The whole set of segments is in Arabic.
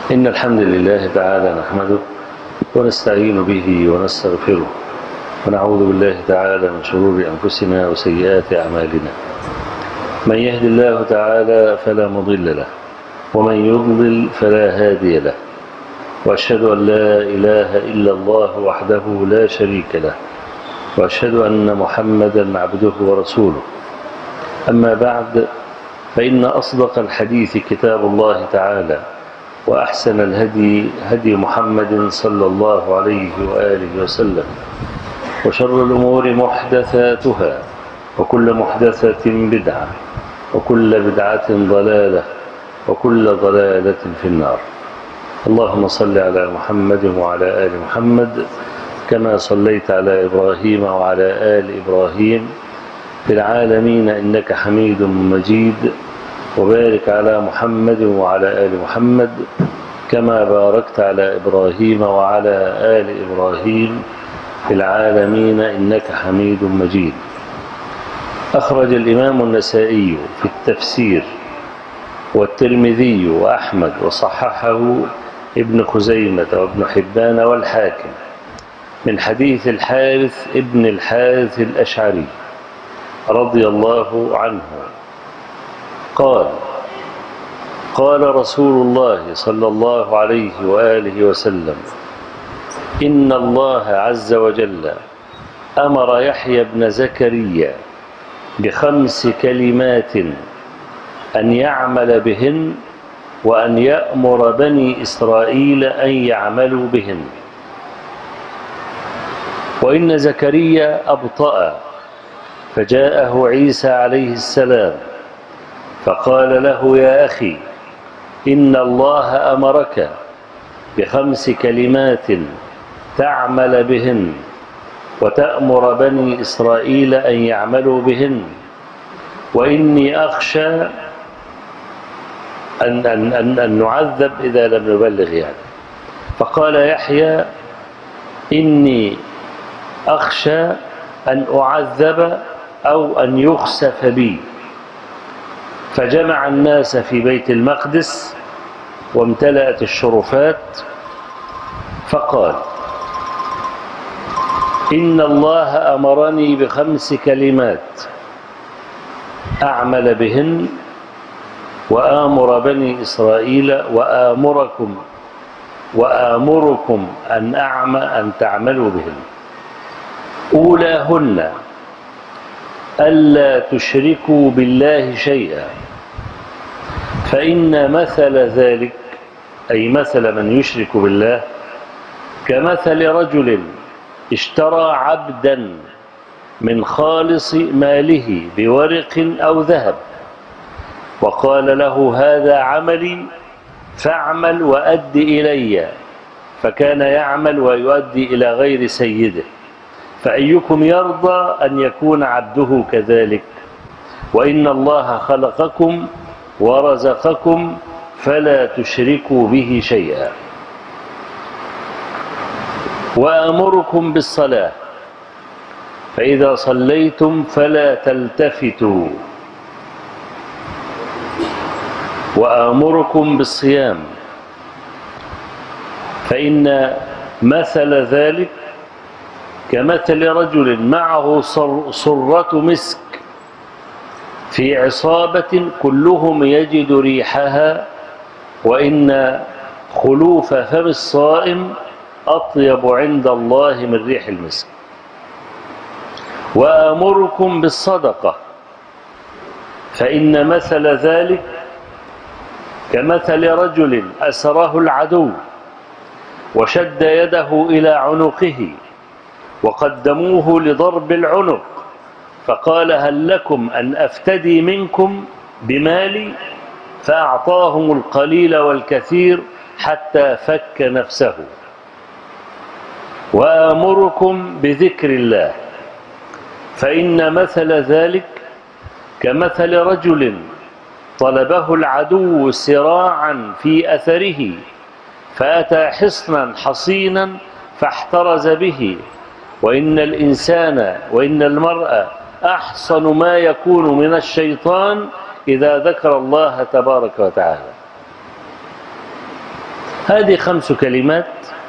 إن الحمد لله تعالى نحمده ونستعين به ونستغفره ونعوذ بالله تعالى من شرور أنفسنا وسيئات أعمالنا. من يهد الله تعالى فلا مضل له ومن يضلل فلا هادي له، وأشهد أن لا إله إلا الله وحده لا شريك له، وأشهد أن محمدا عبده ورسوله. أما بعد، فإن أصدق الحديث كتاب الله تعالى، وأحسن الهدي هدي محمد صلى الله عليه وآله وسلم، وشر الأمور محدثاتها، وكل محدثة بدعة، وكل بدعة ضلالة، وكل ضلالة في النار. اللهم صل على محمد وعلى آل محمد كما صليت على إبراهيم وعلى آل إبراهيم في العالمين إنك حميد مجيد، وبارك على محمد وعلى آل محمد كما باركت على إبراهيم وعلى آل إبراهيم في العالمين إنك حميد مجيد. أخرج الإمام النسائي في التفسير والترمذي وأحمد، وصححه ابن خزيمة وابن حبان والحاكم من حديث الحارث ابن الحارث الأشعري رضي الله عنه قال: قال رسول الله صلى الله عليه وآله وسلم: إن الله عز وجل أمر يحيى بن زكريا ب5 كلمات أن يعمل بهن، وأن يأمر بني إسرائيل أن يعملوا بهن. وإن زكريا أبطأ، فجاءه عيسى عليه السلام فقال له: يا أخي، إن الله أمرك ب5 كلمات تعمل بهن وتأمر بني إسرائيل أن يعملوا بهن، وإني أخشى أن نعذب إذا لم نبلغ يعني. فقال يحيى: إني أخشى أن أعذب أو أن يخسف بي. فجمع الناس في بيت المقدس وامتلأت الشرفات، فقال: إن الله أمرني ب5 كلمات أعمل بهن وآمر بني إسرائيل وآمركم أن تعملوا بهن. أولاهن ألا تشركوا بالله شيئا، فإن مثل ذلك، أي مثل من يشرك بالله، كمثل رجل اشترى عبدا من خالص ماله بورق أو ذهب، وقال له: هذا عملي فاعمل وأد إلي، فكان يعمل ويؤدي إلى غير سيده. فأيكم يرضى أن يكون عبده كذلك؟ وإن الله خلقكم ورزقكم فلا تشركوا به شيئا. وآمركم بالصلاة، فإذا صليتم فلا تلتفتوا. وآمركم بالصيام، فإن مثل ذلك كمثل رجل معه صرة مسك في عصابة كلهم يجد ريحها، وإن خلوف فم الصائم أطيب عند الله من ريح المسك. وآمركم بالصدقة، فإن مثل ذلك كمثل رجل أسره العدو وشد يده إلى عنقه وقدموه لضرب العنق، فقال: هل لكم أن أفتدي منكم بمالي؟ فأعطاهم القليل والكثير حتى فك نفسه. وآمركم بذكر الله، فإن مثل ذلك كمثل رجل طلبه العدو سراعا في أثره، فأتى حصنا حصينا فاحترز به. وإن المرء أحصن ما يكون من الشيطان إذا ذكر الله تبارك وتعالى. هذه 5 كلمات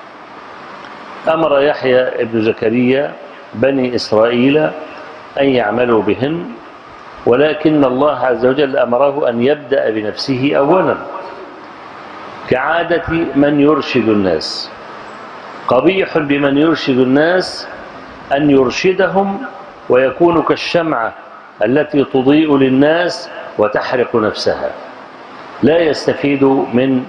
أمر يحيى ابن زكريا بني إسرائيل أن يعملوا بهن، ولكن الله عز وجل أمره أن يبدأ بنفسه أولا كعادة من يرشد الناس. قبيح بمن يرشد الناس أن يرشدهم ويكون كالشمعة التي تضيء للناس وتحرق نفسها، لا يستفيد من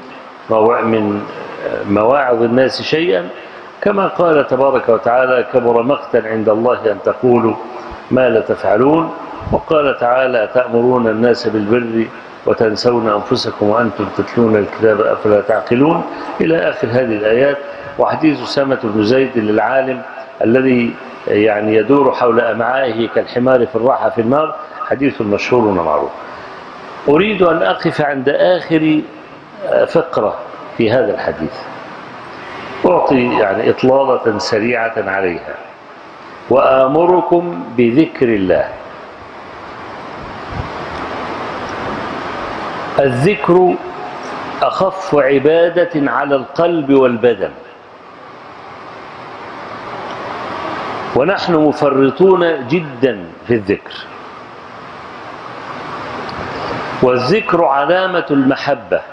مواعظ الناس شيئا، كما قال تبارك وتعالى: كبر مقتا عند الله أن تقولوا ما لا تفعلون. وقال تعالى: تأمرون الناس بالبر وتنسون أنفسكم وأنتم تتلون الكتاب أفلا تعقلون، إلى آخر هذه الآيات. وحديث أسامة بن زيد للعالم الذي يعني يدور حول أمعائه كالحمار في الراحة في النار حديث مشهور ومعروف. أريد أن أقف عند آخر فقرة في هذا الحديث، أعطي يعني إطلالة سريعة عليها: وآمركم بذكر الله. الذكر أخف عبادة على القلب والبدن، ونحن مفرطون جدا في الذكر، والذكر علامة المحبة،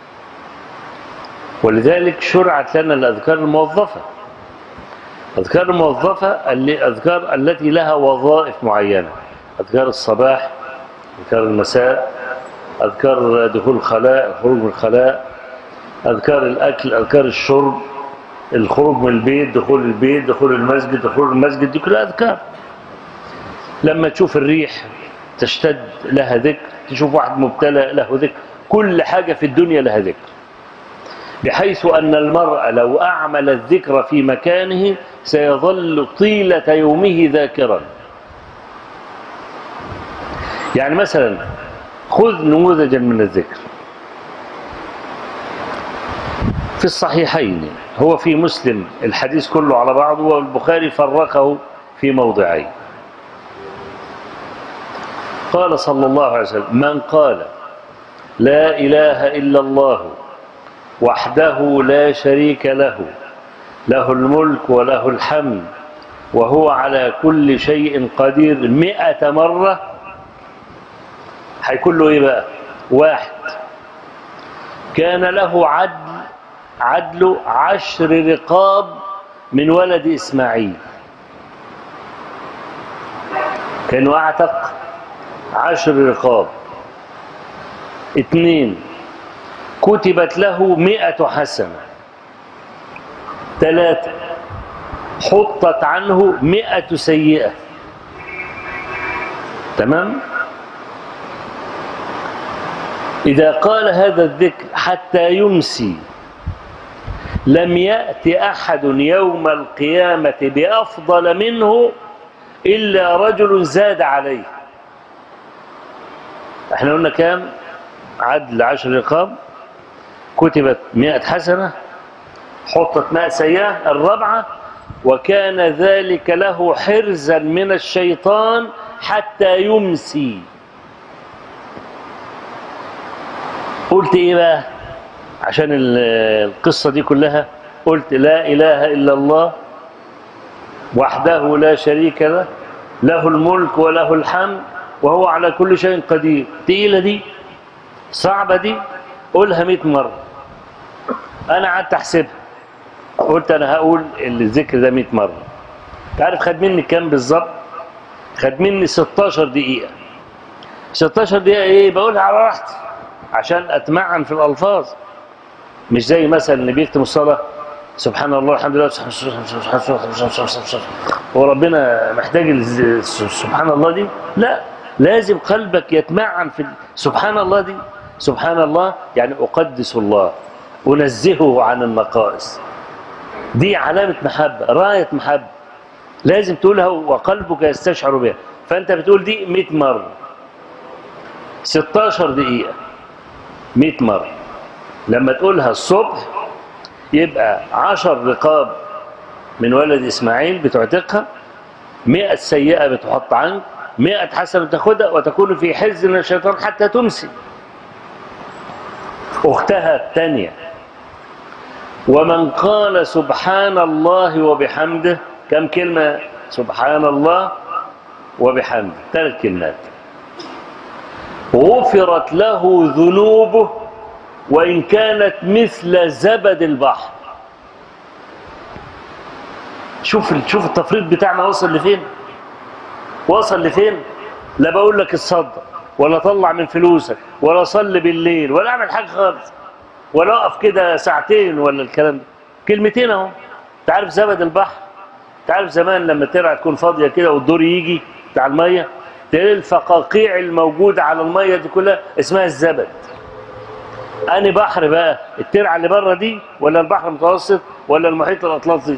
ولذلك شرعت لنا الأذكار الموظفة. الأذكار الموظفة الأذكار التي لها وظائف معينة: أذكار الصباح، أذكار المساء، أذكار دخول الخلاء، الخروج من الخلاء، أذكار الأكل، أذكار الشرب، الخروج من البيت، دخول البيت، دخول المسجد، دخول المسجد، دي كلها أذكار. لما تشوف الريح تشتد لها ذكر، تشوف واحد مبتلى له ذكر، كل حاجة في الدنيا لها ذكر، بحيث أن المرء لو أعمل الذكر في مكانه سيظل طيلة يومه ذاكرا. يعني مثلا خذ نموذجا من الذكر في الصحيحين، هو في مسلم الحديث كله على بعضه، والبخاري فرقه في موضعين. قال صلى الله عليه وسلم: من قال لا إله إلا الله وحده لا شريك له، له الملك وله الحمد وهو على كل شيء قدير 100 مرة، هيكون له ايه بقى؟ 1 كان له عدل 10 رقاب من ولد إسماعيل، كانوا أعتق 10 رقاب. 2 كتبت له 100 حسنة. 3 حطت عنه 100 سيئة. تمام؟ إذا قال هذا الذكر حتى يمسي لم يأت أحد يوم القيامة بأفضل منه إلا رجل زاد عليه. احنا قلنا كام؟ عدل 10 رقاب، كتبت 100 حسنة، حطت 100 سيئة. 4 وكان ذلك له حرزا من الشيطان حتى يمسي. قلت ايه بقى عشان القصة دي كلها؟ قلت لا إله إلا الله وحده لا شريك له، له الملك وله الحمد وهو على كل شيء قدير. تقيلة دي، صعبة دي، قولها 100 مرة. أنا قعدت أحسبها، قلت أنا هقول الذكر ده 100 مرة. تعرف خد مني كام بالظبط؟ خد مني 16 دقيقة. 16 دقيقة إيه؟ بقولها على راحتي عشان أتمعن في الألفاظ، مش زي مثلا اللي بيختم الصلاة سبحان الله الحمد لله وربنا محتاج سبحان الله دي. لا، لازم قلبك يتمعن في سبحان الله دي. سبحان الله يعني أقدس الله، أنزهه عن النقائص. دي علامة محبة، راية محبة، لازم تقولها وقلبك يستشعر بها. فأنت بتقول دي 100 مرة، 16 دقيقة، 100 مرة. لما تقولها الصبح يبقى 10 رقاب من ولد إسماعيل بتعتقها، 100 سيئة بتحط عنك، 100 حسنة بتاخدها، وتكون في حز من الشيطان حتى تمسي. أختها الثانية ومن قال سبحان الله وبحمده، كم كلمة؟ سبحان الله وبحمده 3 كلمات. غفرت له ذنوبه وإن كانت مثل زبد البحر. شوف التفريط بتاعنا وصل لفين، وصل لفين. لا بقول لك اتصدق ولا طلع من فلوسك ولا صلي بالليل ولا اعمل حاجه خالص ولا اقف كده ساعتين ولا الكلام ده، كلمتين اهو. انت عارف زبد البحر؟ انت عارف زمان لما الترعه تكون فاضيه كده والدور يجي بتاع الميه، تلاقي الفقاقيع الموجوده على الميه دي كلها اسمها الزبد. انهي بحر بقى؟ الترعه اللي بره دي ولا البحر المتوسط ولا المحيط الاطلسي؟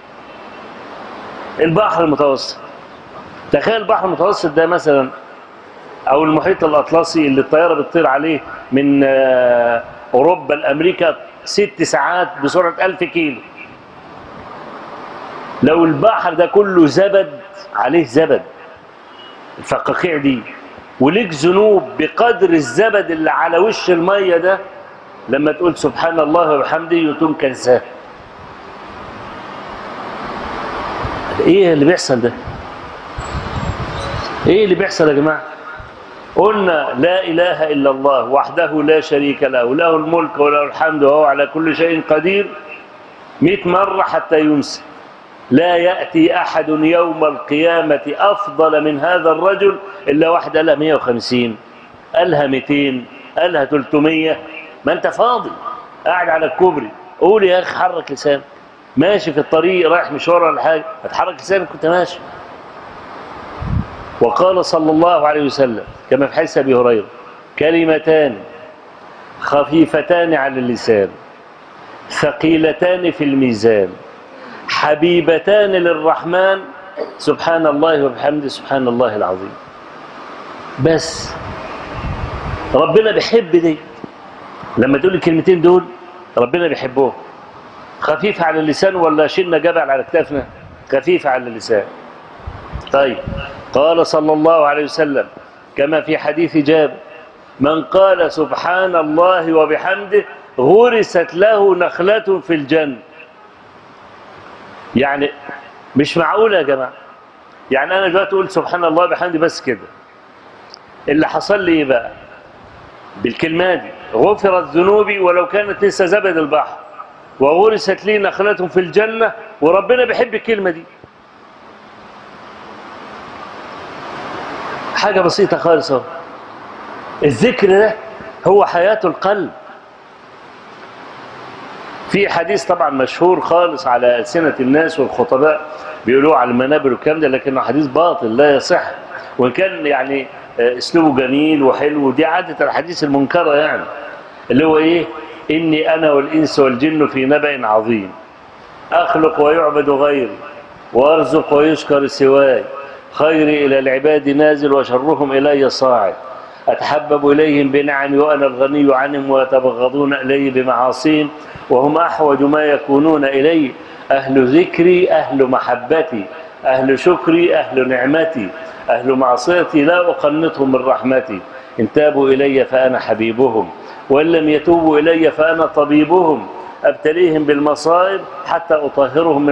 البحر المتوسط. تخيل البحر المتوسط ده مثلا او المحيط الاطلسي اللي الطياره بتطير عليه من اوروبا لامريكا 6 ساعات بسرعه 1000 كيلو. لو البحر ده كله زبد، عليه زبد الفقاقيع دي، وليك ذنوب بقدر الزبد اللي على وش الميه ده، لما تقول سبحان الله وبحمده يتم كنساه. ايه اللي بيحصل ده؟ ايه اللي بيحصل يا جماعه؟ قلنا لا اله الا الله وحده لا شريك له، له الملك وله الحمد وهو على كل شيء قدير 100 مره حتى ينسى. لا ياتي احد يوم القيامه افضل من هذا الرجل الا واحد قالها 150، قالها 200، قالها 300. ما انت فاضي قاعد على الكوبري، قول يا اخي، حرك لسانك. ماشي في الطريق رايح مشوار ولا حاجه، هتحرك لسانك كنت ماشي. وقال صلى الله عليه وسلم كما في حديث ابي هريره: كلمتان خفيفتان على اللسان ثقيلتان في الميزان حبيبتان للرحمن سبحان الله وبحمده سبحان الله العظيم. بس ربنا بيحب دي. لما تقول الكلمتين دول ربنا بيحبهم. خفيفة على اللسان ولا شلنا جبل على كتافنا؟ خفيفة على اللسان. طيب، قال صلى الله عليه وسلم كما في حديث جابر: من قال سبحان الله وبحمده غرست له نخلة في الجنة. يعني مش معقولة يا جماعة. يعني أنا دلوقتي أقول سبحان الله وبحمده بس كده، اللي حصل لي إيه بقى؟ بالكلمة دي غفرت ذنوبي ولو كانت لسه زبد البحر، وغرست لي نخلة في الجنة، وربنا بيحب الكلمة دي. حاجة بسيطة خالص اهو. الذكر ده هو حياة القلب. في حديث طبعا مشهور خالص على ألسنة الناس والخطباء بيقولوه على المنابر والكلام ده، لكنه حديث باطل لا يصح، وإن كان يعني اسلوبه جميل وحلو، ودي عادة الحديث المنكرة يعني، اللي هو ايه؟ إني أنا والإنس والجن في نبأ عظيم، أخلق ويعبد غيري، وأرزق ويشكر سواي، خيري إلى العباد نازل وشرهم إلي صاعد، أتحبب إليهم بنعمي وأنا الغني عنهم، ويتبغضون إلي بمعاصيهم، وهم أحوج ما يكونون إلي، أهل ذكري أهل محبتي، أهل شكري أهل نعمتي، أهل معصيتي لا أقنطهم من رحمتي، إن تابوا إلي فأنا حبيبهم، وإن لم يتوبوا إلي فأنا طبيبهم، أبتليهم بالمصائب حتى أطهرهم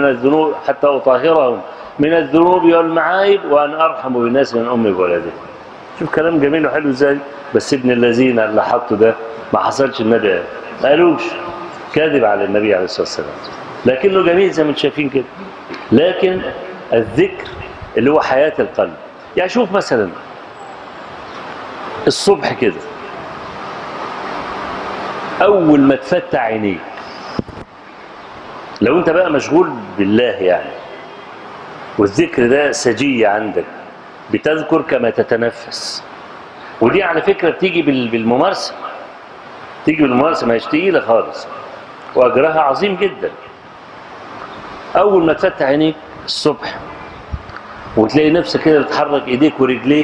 من الذنوب والمعايب، وأن أرحم بالناس من أمي وولدي. شوف كلام جميل وحلو ازاي. بس ابن الذين اللي حطه ده ما حصلش النبي ما قالوش، كاذب على النبي عليه الصلاة والسلام، لكنه جميل زي ما انتم شايفين كده. لكن الذكر اللي هو حياة القلب. يعني شوف مثلا الصبح كده أول ما تفتح عينيك، لو أنت بقى مشغول بالله يعني، والذكر ده سجية عندك، بتذكر كما تتنفس. ودي على فكرة بتيجي بالممارسة، تيجي بالممارسة، ما هيش تقيلة خالص، وأجرها عظيم جدا. أول ما تفتح عينيك الصبح وتلاقي نفسك كده بتحرك إيديك ورجليك،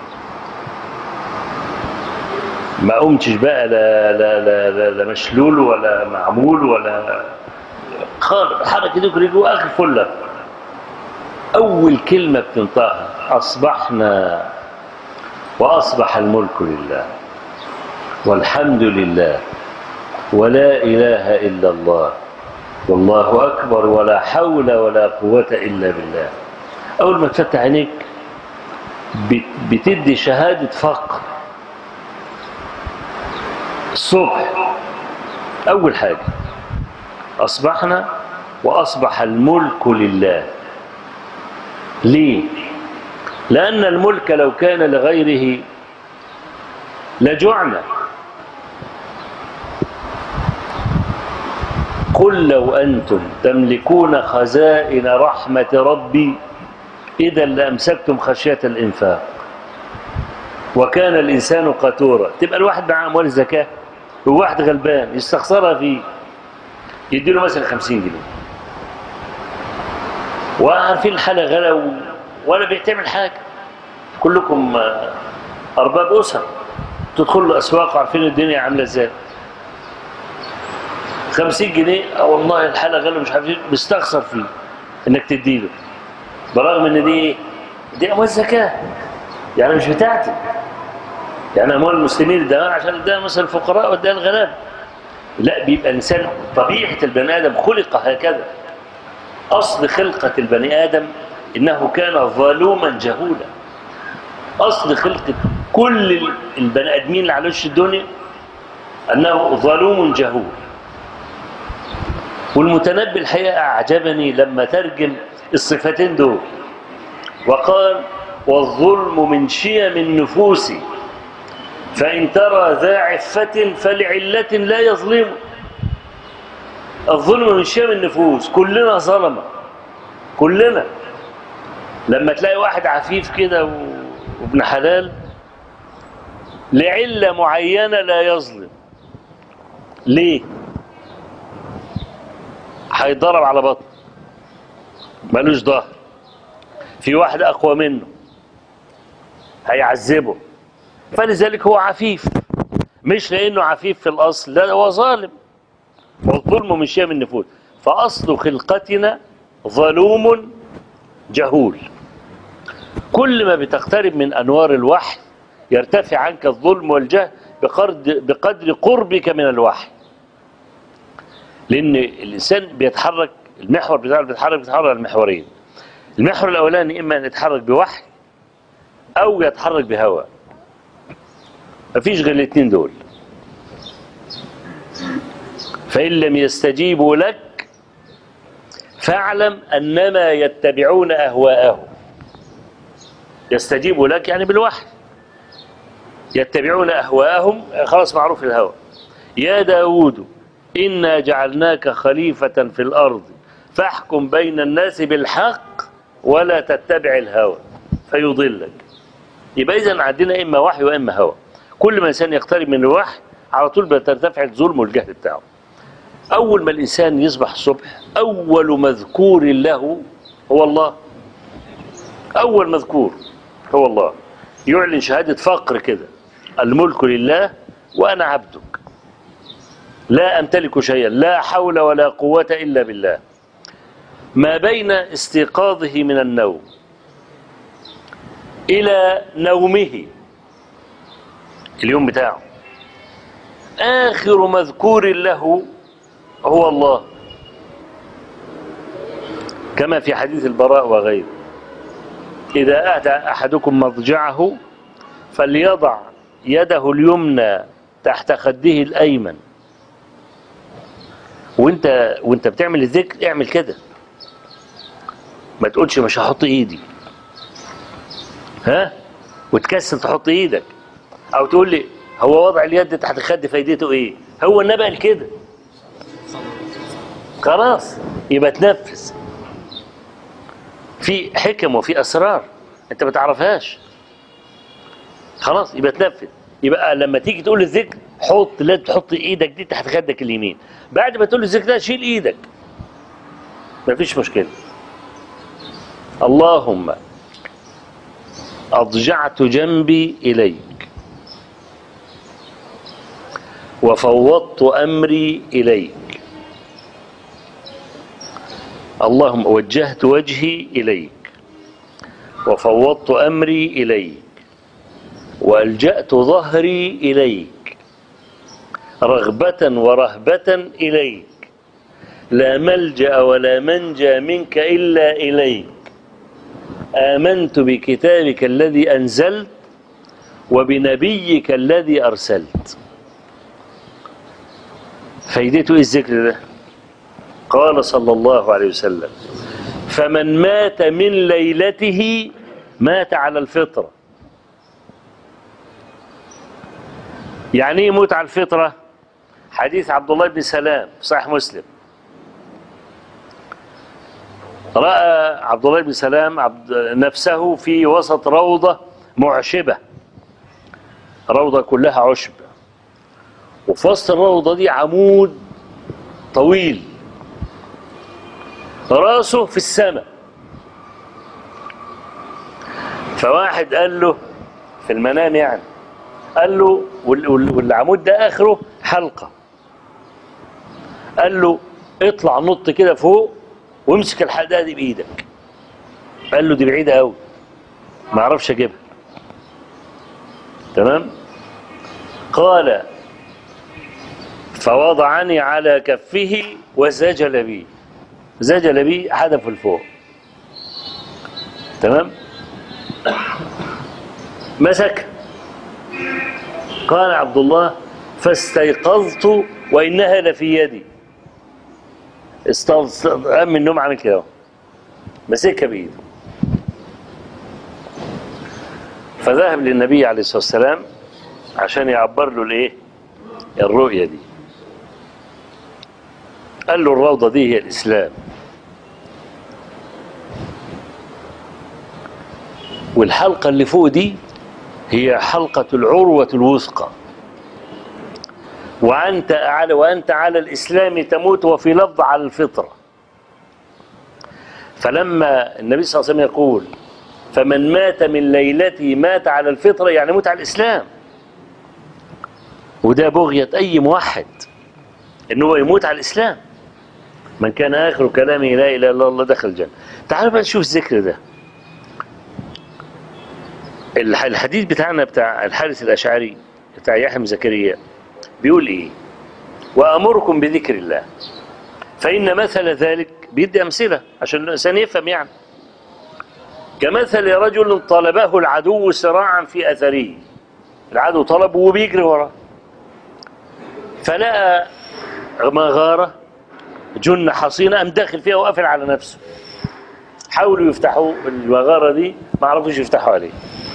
ما قمتش بقى لا مشلول ولا معمول ولا خالص، حرك إيديك ورجليك وآخر فلة. أول كلمة بتنطقها: أصبحنا وأصبح الملك لله والحمد لله ولا إله إلا الله والله أكبر ولا حول ولا قوة إلا بالله. أول ما تفتح عينيك بتدي شهادة فقر الصبح. أول حاجة أصبحنا وأصبح الملك لله. ليه؟ لأن الملك لو كان لغيره لجعنا. قل لو أنتم تملكون خزائن رحمة ربي إذا لأمسكتم خشية الإنفاق وكان الإنسان قتورا. تبقى الواحد معاه أموال الزكاة وواحد غلبان يستخسرها فيه، يديله مثلا 50 جنيه، وعارفين الحالة غلا ولا بيعتمل حاجة. كلكم أرباب أسر، تدخلوا الأسواق عارفين الدنيا عاملة إزاي. 50 جنيه والله الحالة غلا مش عارفين، بيستخسر فيه إنك تديله، برغم إن دي أموال زكاة، يعني مش بتاعتي، يعني أموال المسلمين ده عشان ده مثلا الفقراء وده الغلاب. لا، بيبقى الإنسان طبيعة البني آدم خلق هكذا. أصل خلقة البني آدم إنه كان ظلوما جهولا. أصل خلقة كل البني آدمين اللي على وش الدنيا أنه ظلوم جهول. والمتنبي الحقيقة أعجبني لما ترجم الصفتين دول وقال: والظلم من شيم النفوس فإن ترى ذا عفة فلعلة لا يظلم. الظلم من شيم النفوس، كلنا ظلمة، كلنا. لما تلاقي واحد عفيف كده وابن حلال لعلة معينة لا يظلم. ليه؟ هيتضرب على بطن، ملوش ظهر، في واحد أقوى منه هيعذبه، فلذلك هو عفيف، مش لأنه عفيف في الأصل، لا هو ظالم. والظلم من شيم النفوس، فأصل خلقتنا ظلوم جهول. كل ما بتقترب من أنوار الوحي يرتفع عنك الظلم والجهل بقدر قربك من الوحي. لأن الإنسان بيتحرك، المحور بتاعه بيتحرك على المحورين. المحور الأولاني إما أن يتحرك بوحي أو يتحرك بهوى، مفيش غير الاثنين دول. فإن لم يستجيبوا لك فاعلم أنما يتبعون أهواءهم. يستجيبوا لك يعني بالوحي، يتبعون أهواءهم، خلاص معروف الهوى. يا داود إنا جعلناك خليفة في الأرض فاحكم بين الناس بالحق ولا تتبع الهوى فيضلك. يبقى إذن عندنا إما وحي وإما هوى. كل ما الإنسان يقترب من الوحي على طول بترتفع الظلم والجهل بتاعه. أول ما الإنسان يصبح الصبح أول مذكور له هو الله. أول مذكور هو الله، يعلن شهادة فقر كده: الملك لله وأنا عبدك، لا أمتلك شيئا، لا حول ولا قوة إلا بالله. ما بين استيقاظه من النوم إلى نومه، اليوم بتاعه، آخر مذكور له هو الله، كما في حديث البراء وغيره: إذا أتى أحدكم مضجعه فليضع يده اليمنى تحت خده الأيمن. وانت بتعمل الذكر اعمل كده، ما تقولش مش هحط ايدي وتكسل تحط ايدك، او تقول لي هو وضع اليد تحت الخد فايدته ايه؟ هو النبي قال كده، خلاص يبقى تنفذ. في حكم وفي اسرار انت ما تعرفهاش، خلاص يبقى تنفذ. يبقى لما تيجي تقول الذكر لا تحط ايدك دي تحت خدك اليمين، بعد ما تقول الذكر ده شيل ايدك، مفيش مشكله. اللهم اضجعت جنبي اليك وفوضت امري اليك. اللهم وجهت وجهي اليك وفوضت امري اليك وألجأت ظهري إليك رغبة ورهبة إليك لا ملجأ ولا منجى منك إلا إليك، آمنت بكتابك الذي أنزلت وبنبيك الذي أرسلت. فايدته إيه الذكر ده؟ قال صلى الله عليه وسلم: فمن مات من ليلته مات على الفطرة. يعني ايه يموت على الفطرة؟ حديث عبد الله بن سلام في صحيح مسلم. رأى عبد الله بن سلام نفسه في وسط روضة معشبة، روضة كلها عشب، وفي وسط الروضة دي عمود طويل راسه في السماء. فواحد قال له في المنام يعني، قال له والعمود ده آخره حلقة، قال له اطلع نط كده فوق وامسك الحلقة دي بإيدك. قال له دي بعيدة قوي ما اعرفش اجيبها. تمام. قال: فوضعني على كفه وزجل بي، زجل بي حدفه لفوق. تمام. مسك. قال عبد الله: فاستيقظت وإنها لفي يدي. قام من النوم عامل كده، مسكها بإيده. فذهب للنبي عليه الصلاة والسلام عشان يعبر له الايه؟ الرؤية دي. قال له: الروضة دي هي الإسلام، والحلقة اللي فوق دي هي حلقة العروة الوثقى، وأنت على الإسلام تموت، وفي لفظ على الفطرة. فلما النبي صلى الله عليه وسلم يقول: فمن مات من ليلته مات على الفطرة، يعني موت على الإسلام. وده بغية أي موحد، إن هو يموت على الإسلام. من كان آخر كلامه لا إله إلا الله دخل الجنة. تعالوا بقى نشوف الذكر ده. الحديث بتاعنا بتاع الحارث الأشعري بتاع يحيى بن زكريا بيقول إيه؟ وأمركم بذكر الله فإن مثل ذلك، بيدي أمثلة عشان الإنسان يفهم يعني. كمثل رجل طلبه العدو سراعا في أثره، العدو طلبه وبيجري وراه، فلقى مغارة جنة حصينة، قام داخل فيها وقفل على نفسه. حاولوا يفتحوا المغارة دي ما عرفوش يفتحوا عليه.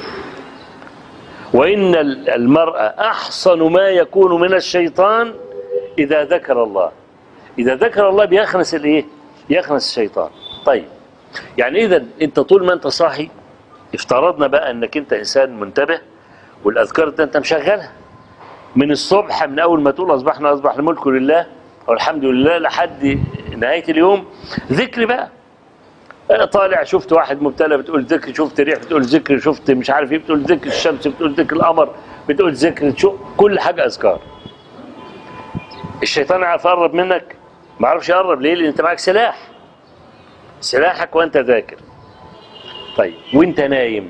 وإن المرء أحصن ما يكون من الشيطان إذا ذكر الله. إذا ذكر الله بيخنس الإيه؟ يخنس الشيطان. طيب يعني إذا أنت طول ما أنت صاحي، افترضنا بقى أنك أنت إنسان منتبه، والأذكار ده أنت مشغلها من الصبح، من أول ما تقول أصبحنا أصبح الملك لله والحمد لله لحد نهاية اليوم ذكر بقى. طالع شفت واحد مبتلى بتقول ذكر، شفت ريح بتقول ذكر، شفت مش عارف ايه بتقول ذكر، الشمس بتقول ذكر، القمر بتقول ذكر، شو كل حاجة أذكار. الشيطان عارف يقرب منك؟ ما عرفش يقرب. ليه؟ لأن أنت معاك سلاح، سلاحك وأنت ذاكر. طيب وأنت نايم،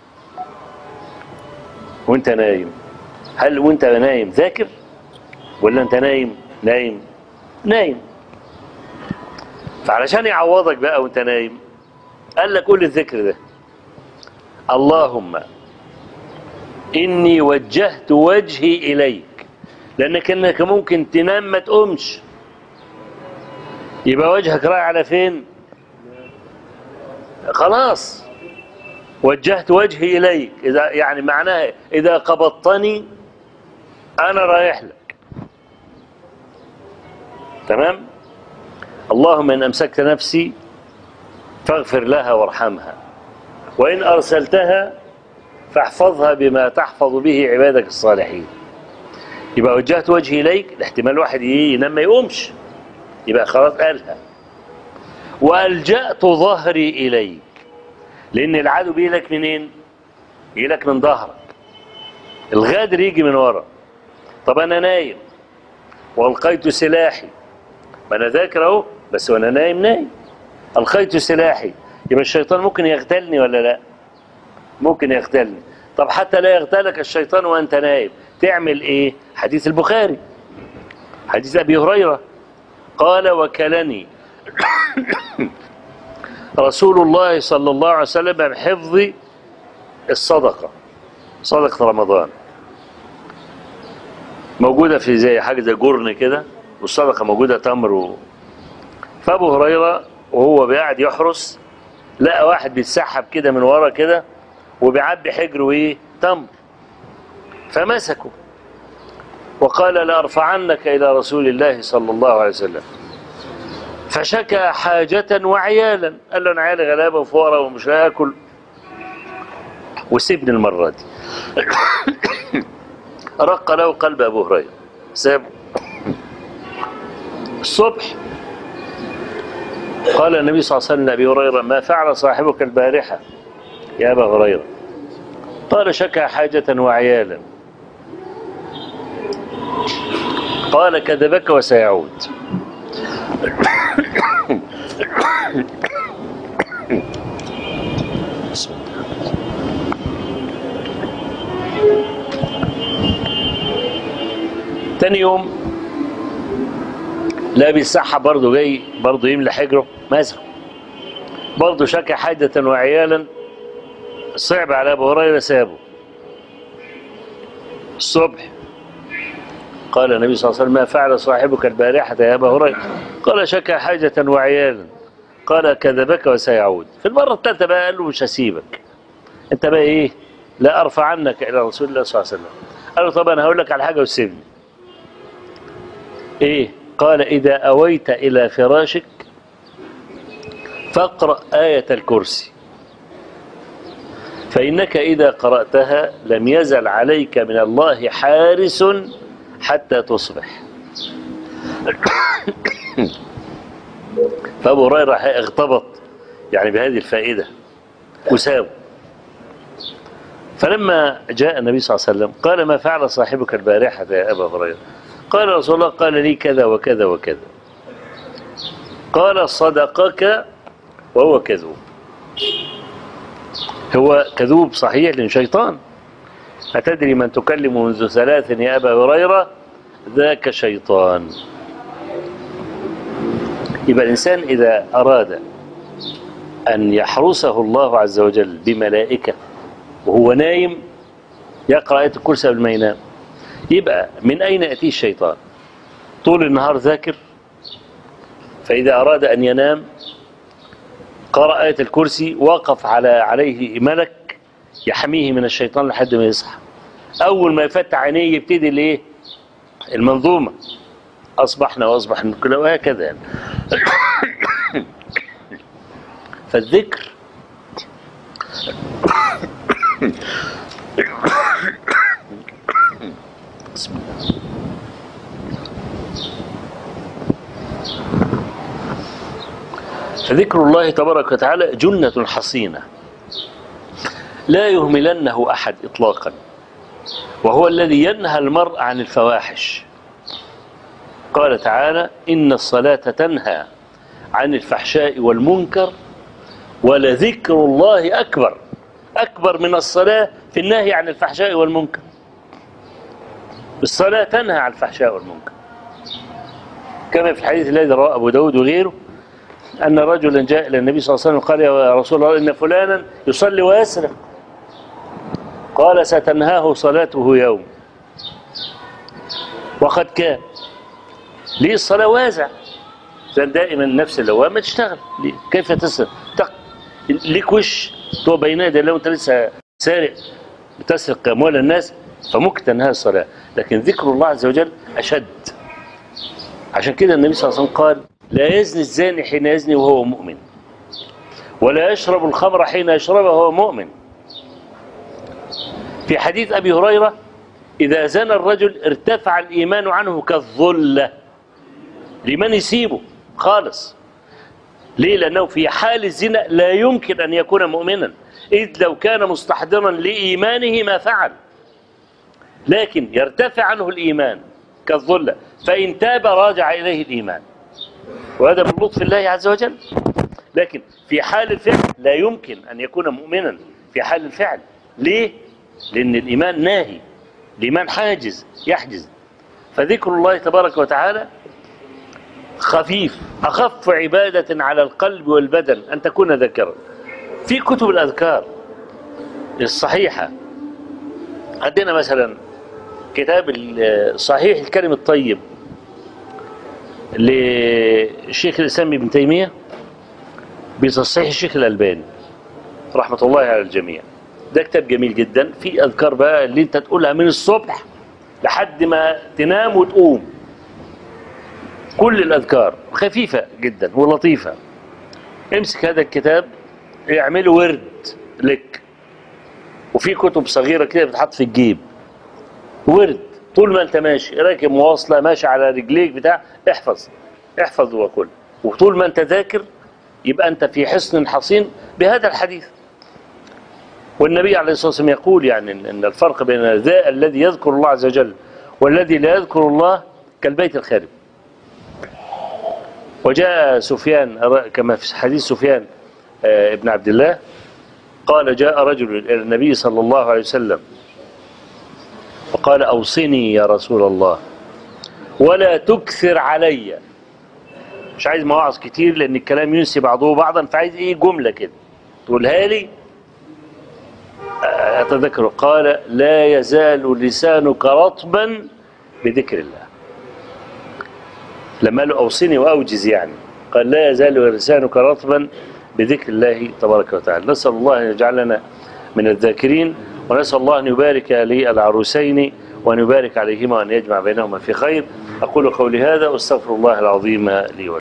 وأنت نايم، هل وأنت نايم ذاكر ولا أنت نايم؟ فعلشان يعوضك بقى وأنت نايم قال لك قول الذكر ده: اللهم إني وجهت وجهي إليك. لأنك إنك ممكن تنام ما تقومش، يبقى وجهك رايح على فين؟ خلاص وجهت وجهي إليك، إذا يعني معناها إذا قبضتني أنا رايح لك. تمام؟ اللهم إن أمسكت نفسي فاغفر لها وارحمها، وإن أرسلتها فاحفظها بما تحفظ به عبادك الصالحين. يبقى وجهت وجهي إليك، الاحتمال واحد ينام ما يقومش، يبقى خلاص قالها. وألجأت ظهري إليك، لأن العدو بيجيلك منين؟ يجيلك من ظهرك، الغادر يجي من ورا. طب أنا نايم وألقيت سلاحي، ما أنا ذاكر أهو بس وأنا نايم ألقيت سلاحي، يبقى الشيطان ممكن يغتالني ولا لا؟ ممكن يغتالني. طب حتى لا يغتالك الشيطان وأنت نايم تعمل إيه؟ حديث البخاري، حديث أبي هريرة، قال وكلني رسول الله صلى الله عليه وسلم بحفظ الصدقة، صدقة رمضان موجودة في زي حاجة زي جرن كده، والصدقة موجودة تمر فأبو هريرة وهو قاعد يحرس لقى واحد بيتسحب كده من ورا كده وبيعبي حجره ايه تمر، فمسكه وقال لأرفعنك إلى رسول الله صلى الله عليه وسلم، فشكى حاجة وعيالا، قال له أنا عيالي غلابة وفقراء ومش هاكل وسيبني المرة دي. رق له قلب أبو هريرة سابه. الصبح قال النبي صلى الله عليه وسلم لأبي هريرة ما فعل صاحبك البارحة يا أبا هريرة؟ قال شكى حاجة وعيالا. قال كذبك وسيعود. تاني يوم لا بيسحب برضه جاي برضه يملى حجره، مسكه برضه شكى حاجة وعيالا، صعب على أبو هريرة سابه. الصبح قال النبي صلى الله عليه وسلم ما فعل صاحبك البارحة يا أبا هريرة؟ قال شكى حاجة وعيالا. قال كذبك وسيعود. في المرة الثالثة بقى قال له مش هسيبك، انت بقى ايه؟ لا ارفع عنك الى رسول الله صلى الله عليه وسلم. قال له طب انا هقول لك على حاجة وسيبني. ايه؟ قال اذا اويت الى فراشك فاقرأ آية الكرسي، فإنك إذا قرأتها لم يزل عليك من الله حارس حتى تصبح. فأبو هريرة اغتبط يعني بهذه الفائدة وسابه. فلما جاء النبي صلى الله عليه وسلم قال ما فعل صاحبك البارحة يا أبا هريرة؟ قال رسول الله قال لي كذا وكذا وكذا. قال صدقك وهو كذوب. هو كذوب صحيح لأنه شيطان. أتدري من تكلم منذ 3 يا أبا هريرة؟ ذاك شيطان. يبقى الإنسان إذا أراد أن يحرسه الله عز وجل بملائكة وهو نايم يقرأ آية الكرسي قبل ما ينام، يبقى من أين يأتيه الشيطان؟ طول النهار ذاكر، فإذا أراد أن ينام قرأ آية الكرسي وقف عليه ملك يحميه من الشيطان لحد ما يصحى. أول ما يفتح عينيه يبتدي الإيه؟ المنظومة أصبحنا وأصبح الملك وهكذا يعني. فالذكر بسم الله. فذكر الله تبارك وتعالى جنة حصينة لا يهملنه أحد إطلاقا، وهو الذي ينهى المرء عن الفواحش. قال تعالى إن الصلاة تنهى عن الفحشاء والمنكر ولذكر الله أكبر. أكبر من الصلاة في النهي عن الفحشاء والمنكر. الصلاة تنهى عن الفحشاء والمنكر، كما في الحديث الذي رواه أبو داود وغيره أن رجلا جاء إلى النبي صلى الله عليه وسلم قال يا رسول الله إن فلانا يصلي ويسرق. قال ستنهاه صلاته يوم. وقد كان ليه الصلاة وازع، دائما النفس اللوامة تشتغل. كيف تسرق؟ ليك وش تو بين يدي لو أنت لسه سارق بتسرق أموال الناس، فممكن تنهى الصلاة. لكن ذكر الله عز وجل أشد. عشان كده النبي صلى الله عليه وسلم قال لا يزني الزاني حين يزني وهو مؤمن، ولا يشرب الخمر حين يشربها وهو مؤمن. في حديث أبي هريرة إذا زنى الرجل ارتفع الإيمان عنه كالظلة. لمن يسيبه خالص؟ ليه؟ لأنه في حال الزنا لا يمكن أن يكون مؤمنا، إذ لو كان مستحضرا لإيمانه ما فعل. لكن يرتفع عنه الإيمان كالظلة، فإن تاب راجع إليه الإيمان، وهذا من لطف الله عز وجل. لكن في حال الفعل لا يمكن أن يكون مؤمنا في حال الفعل. ليه؟ لأن الإيمان ناهي، الإيمان حاجز يحجز. فذكر الله تبارك وتعالى خفيف، أخف عبادة على القلب والبدن أن تكون ذاكرا. في كتب الأذكار الصحيحة عندنا مثلا كتاب صحيح الكلم الطيب للشيخ الإسلام ابن تيمية بتصحيح الشيخ الألباني رحمة الله على الجميع. ده كتاب جميل جدا، في أذكار بقى اللي انت تقولها من الصبح لحد ما تنام وتقوم، كل الأذكار خفيفة جدا ولطيفة. امسك هذا الكتاب اعمله ورد لك، وفي كتب صغيرة كده بتحط في الجيب ورد طول ما انت ماشي راكب مواصلة ماشي على رجليك بتاع احفظ وكل، وطول ما انت ذاكر يبقى انت في حصن حصين بهذا الحديث. والنبي عليه الصلاة والسلام يقول يعني ان الفرق بين الذي يذكر الله عز وجل والذي لا يذكر الله كالبيت الخارب. وجاء سفيان كما في حديث سفيان ابن عبد الله قال جاء رجل إلى النبي صلى الله عليه وسلم وقال أوصني يا رسول الله ولا تكثر علي. مش عايز مواعظ كتير لأن الكلام ينسي بعضه بعضا، فعايز إيه جملة كده تقولها لي أتذكر. قال لا يزال لسانك رطبا بذكر الله. لما قالوا أوصني وأوجز يعني قال لا يزال لسانك رطبا بذكر الله تبارك وتعالى. نسأل الله أن يجعلنا من الذاكرين، ونسأل الله أن يبارك للعروسين وأن يبارك عليهما وأن يجمع بينهما في خير. أقول قولي هذا وأستغفر الله العظيم لي ولكم.